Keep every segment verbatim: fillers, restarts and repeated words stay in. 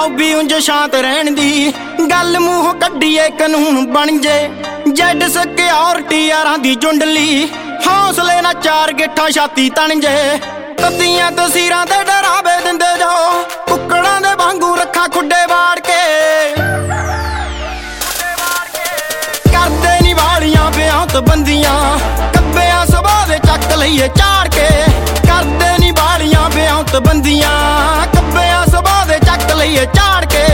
hobby उंज शांत रहन दी गल मूंह कड्डीए कानून बन जे जैड सिक्योरिटी यारां दी जुंडली हौसले ना चार गिट्ठां छाती तन जे तत्तियां तसीरां ते डरावे दिंदे जाओ कुक्कड़ां दे वांगू रखा खुड्डे वाड़ के करदे नी वालियां बेअंत बंदियां कब्बेआं सुभाऽ दे चक लईए झाड़ के करदे नी वालियां बेअंत बंदियां कब्बेआं सुभाऽ दे चक लईए झाड़ के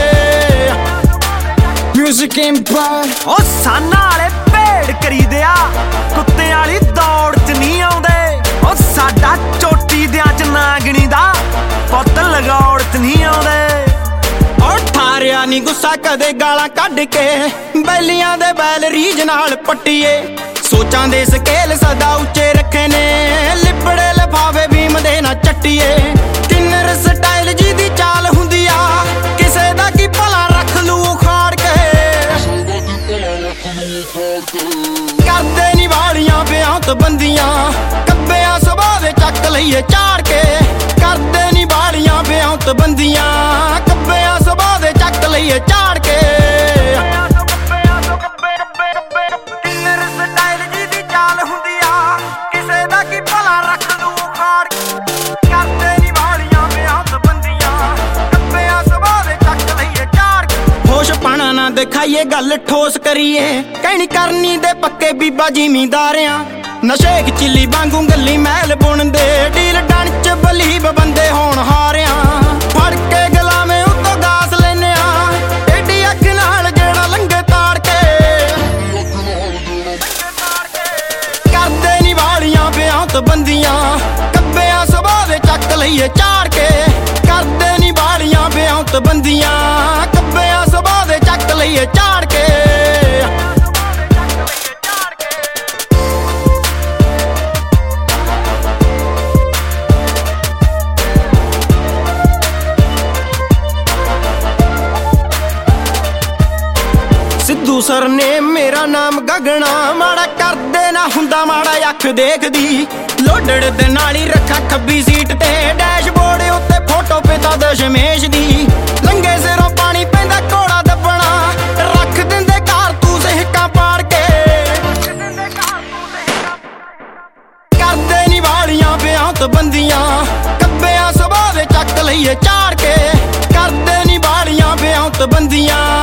म्यूजिक एम्पायर ओ साना वाले भेड़ करी दिया कुत्ते वाली दौड़ च नहीं आउंदे ओ साडा चोटी दियां च नागणी दा पुत्त लगौड़ च नहीं आउंदे और ठारिया नी गुस्सा कदे गालां कढ के बैलियां दे बैल रीज नाल पट्टीए सोचां दे स्केल सदा उच्चे रखे ने लिबड़े लफावे भीम दे ना चट्टीए किन्नर स्टाइल जी दी चाल हुंदी आ किसे दा की भला रख लू उखाड़ के करदे नी वालियां बेअंत बंदियां कब्बेआं सुभाऽ दे चक लईए झाड़ के करदे नी वालियां बेअंत बंदियां कब्बेआं सुभाऽ दे चक लईए झाड़ के दिखाइए गल ठोस करिए कहनी करनी दे पक्के बीबा जिमींदारियां नशे च चिली वांगू गली महल बुनदे डील डन च बलीब बंदे होण हारियां फड़ के गलावे उत्तों गास लेने आ एडी अख नाल जेड़ा लंघे ताड़ के करदे नी वालियां बेअंत बंदियां कब्बेआं सुभाऽ दे चक लईए झाड़ के करदे नी वालियां बेअंत बंदियां कब्बेआं सुभाऽ दे चक लईए झाड़ के सिद्धू सर ने मेरा नाम गगना माड़ा करदे ना हुंदा माड़ा अख देखदी लोडड़ दे नाल ही रखा खब्बी सीट ते डैशबोर्ड उत्ते फोटो पिता दशमेश दी लंघे सिरों पानी पैंदा घोड़ा दबना रख दिंदे कारतूस हिक्कां पाड़ के करदे नी वालियां बेअंत बंदियां कब्बेआं सुभाऽ दे चक लईए झाड़ के करदे नी वालियां बेअंत बंदियां